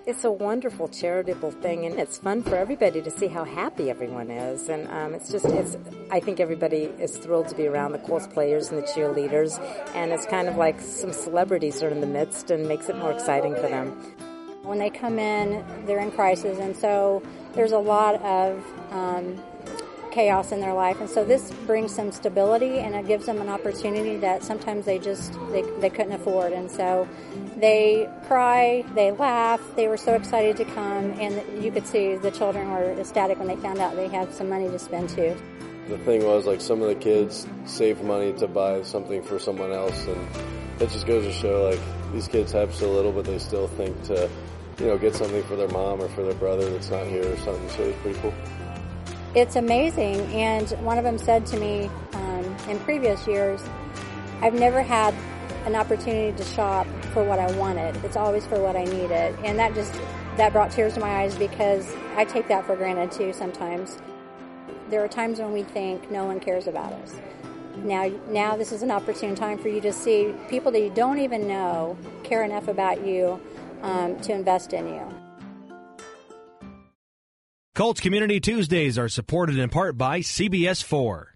It's a wonderful charitable thing, and it's fun for everybody to see how happy everyone is. And I think everybody is thrilled to be around the cosplayers and the cheerleaders, and it's kind of like some celebrities are in the midst and makes it more exciting for them. When they come in, they're in crisis, and so there's a lot of chaos in their life, and so this brings some stability, and it gives them an opportunity that sometimes they couldn't afford. And so they cry, they laugh, they were so excited to come, and you could see the children were ecstatic when they found out they had some money to spend too. The thing was, like, some of the kids saved money to buy something for someone else, and it just goes to show, like, these kids have so little, but they still think to, get something for their mom or for their brother that's not here or something, so it's pretty cool. It's amazing, and one of them said to me in previous years, I've never had an opportunity to shop for what I wanted. It's always for what I needed, and that brought tears to my eyes because I take that for granted too sometimes. There are times when we think no one cares about us. Now this is an opportune time for you to see people that you don't even know care enough about you to invest in you. Colts Community Tuesdays are supported in part by CBS 4.